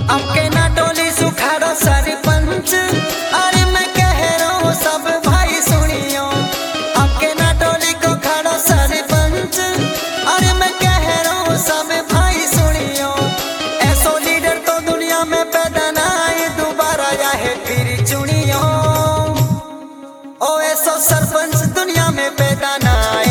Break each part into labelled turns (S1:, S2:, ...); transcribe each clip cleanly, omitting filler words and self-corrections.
S1: आपके ना टोली सुखाड़ो सरपंच, अरे मैं कह रहा हूँ सब भाई सुनियो। आपके ना टोली को खाड़ो सरपंच, अरे मैं कह रहा हूँ सब भाई सुनियो। ऐसो लीडर तो दुनिया में पैदा ना आए, दोबारा आए फिर चुनियो। ओ ऐसो सरपंच दुनिया में पैदा ना आए,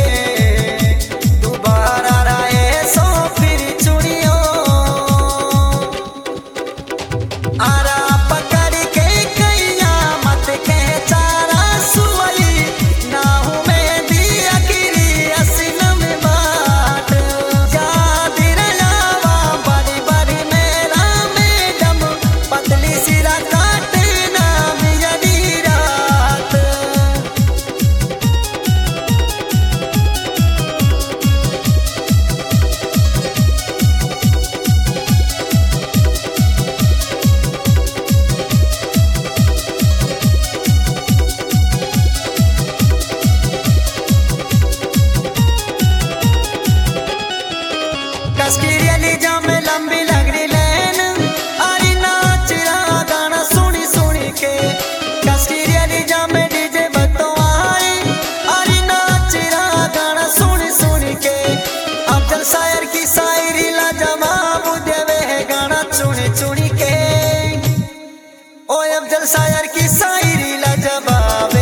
S1: लंबी लग रही लैन, अरे नाच रहा गाना सुनी सुनी के। कश्मीरी जामे डीजे बतो आए, अरे नाच रहा गाना सुनी सुनी के। अफजल शायर की शायरी ला जवाब देवे है गाना चुनी चुनी के। ओ अफजल शायर की शायरी ला जवाब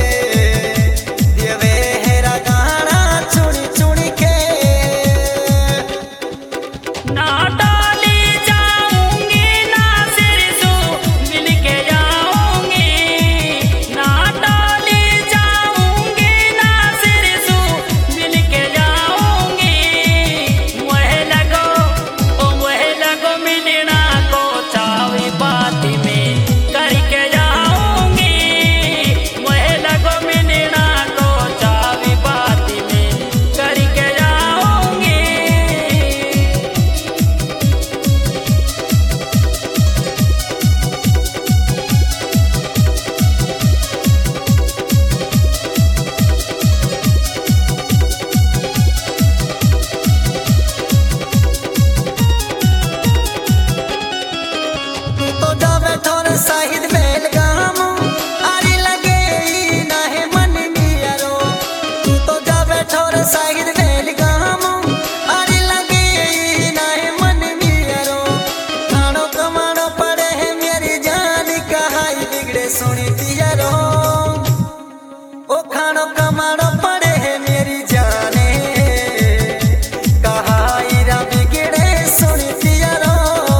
S1: देवे है गाना चुनी चुनी के। शाहिद बेलगाम, अरे लगे ना है मन मियारो। तू तो जा बैठो रे शाहिद बेलगाम, अरे लगे ना है मन मियारो। खानो कमानो पड़े है मेरी जान, कहाई बिगड़े सुनी पियारो। ओ खानो कमानो पड़े है मेरी जाने, कहाई रा बिगड़े सुनी पियारो।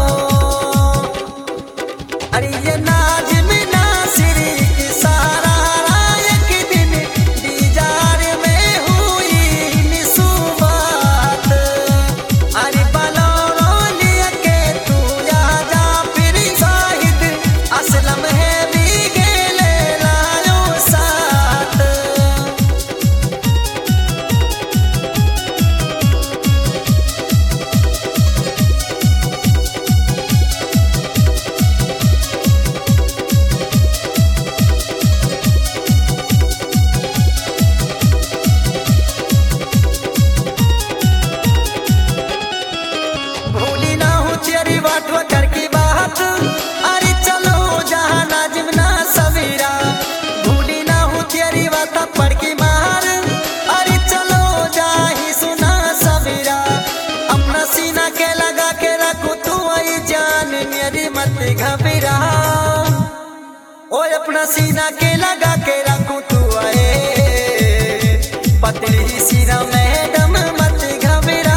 S1: अरे ये नाज में नासिरी की सारा एक दिन दीजार में हुई निसूबात। अरे बलौरो लिया के तू जा फिर शाहिद असलम है भी गेले लायो साथ। कर की बात, अरे चलो जहाँ नाजिम ना सवेरा। भूली ना हूँ तेरी बात पढ़ की मार, अरे चलो जा ही सुना सवेरा। अपना सीना के लगा के रखो तू आई जान मेरी मत घबरा। ओ अपना सीना के लगा के रखो तू आए, पतली सीना मैडम मत घबरा।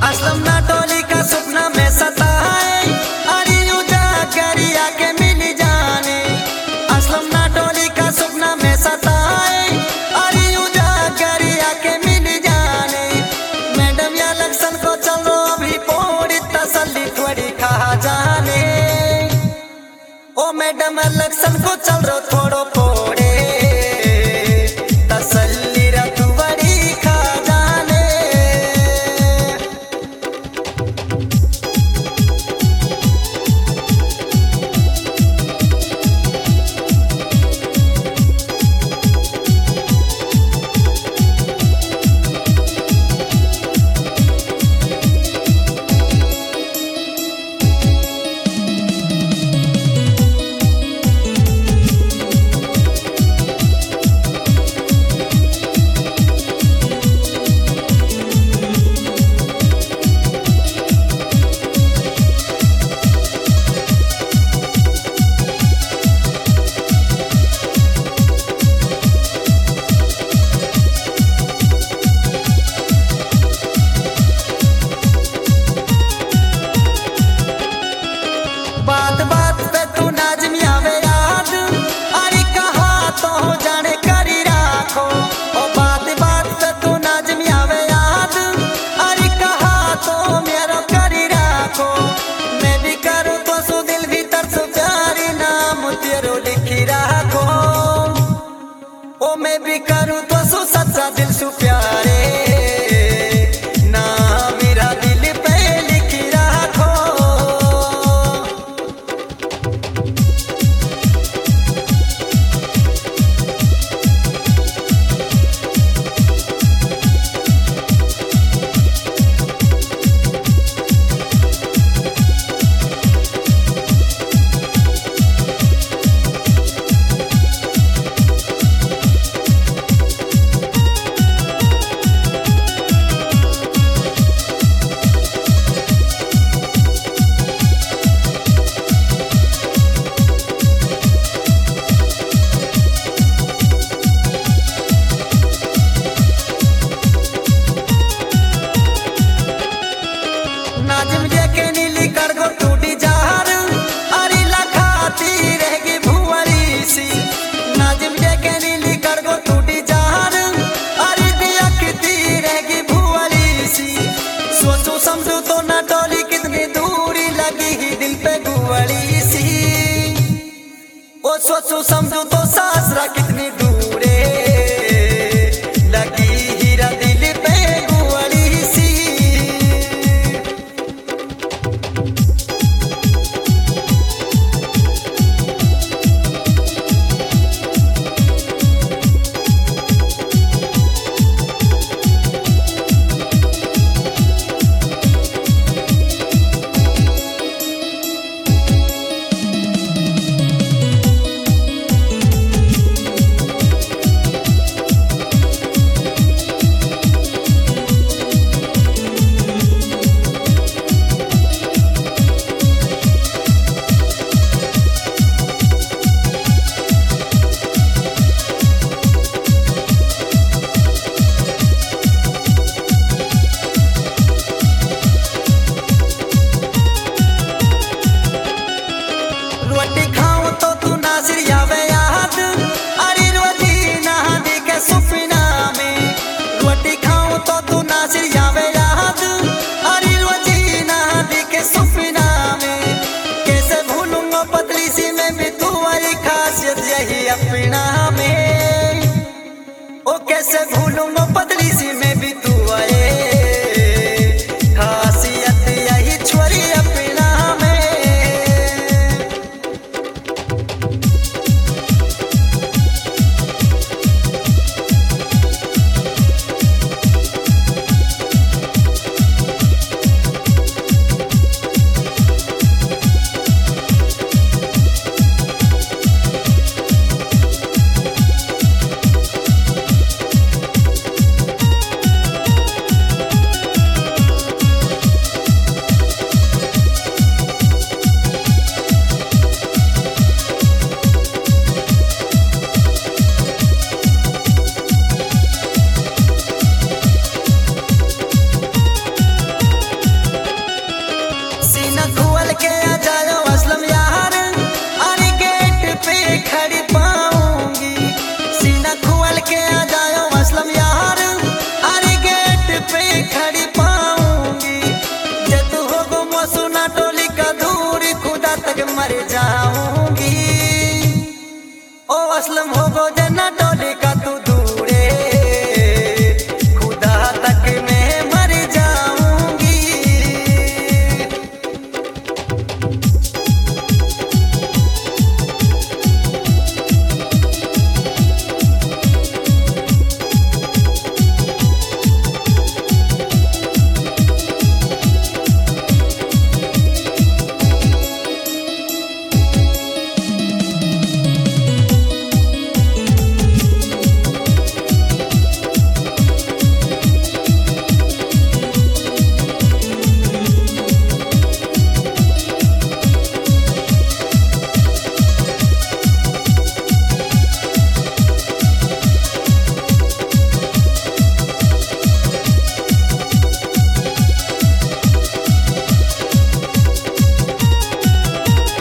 S1: असलम ना टोली का सपना में सताए, अरे यूं जाकर आके मिल जाने। असलम ना टोली का सपना में सताए, अरे यूं जाकर आके मिल जाने। मैडम या लक्षण को चलो अभी पोड़ी तसल्ली थोड़ी खा जाने। ओ मैडम लक्षण को चल रो थोड़ो पोड़े तसल्ली रतुवरी खा जाने। बात बात पे तू नाज़िम आवे याद, अरे कहा तो जाने करी राखो। ओ बात बात पे तू नाज़िम आवे याद, अरे कहा तो मेरो करी राखो। मैं भी करूँ तो सु दिल भीतर सु प्यारी नाम तेरो लिखी राखो। ओ मैं भी करूँ तो सु सच्चा दिल सु प्यारे नाम मेरा दिल पे लिखी राखो। नाज़िम के नीली करगो टूटी जार, अरे लखाती रहेगी भुवरी सी। नाज़िम के नीली करगो टूटी जार, अरे दिखती रहेगी भुवरी सी। सोचो समझो तो ना टोली कितनी दूरी लगी ही दिल पे गुवड़ी सी। ओ सोचो समझो तो सासरा कितनी दूरे लगी हीरा दिल पे गुवड़ी सी। रोटी खाऊं तो तू नाज़िर आवे याद, अरे रोटी नहादी के सपना में। रोटी खाऊं तो तू नाज़िर आवे याद, अरे रोटी नहादी के सपना में। कैसे भूलूंगा पतली सी में भी तू वाली खासियत यही अपना में। ओ कैसे भूलूंगा पतली सी में भी तू आए खासियत यही छोरी अपना में। असलम हो गो देना